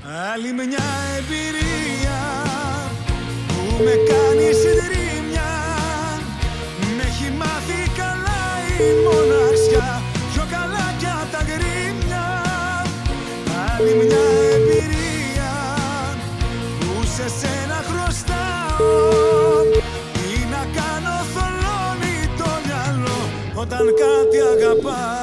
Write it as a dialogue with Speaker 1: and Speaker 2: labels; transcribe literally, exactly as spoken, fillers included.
Speaker 1: Άλλη μια εμπειρία που με κάνει συντρίμμια. Μ' έχει μάθει καλά η μοναξιά, πιο καλά κι απ' τα γκρίμια. Άλλη μια εμπειρία που σε σένα χρωστάω. Τι να κάνω, θολώνει το μυαλό όταν κάτι αγαπάω.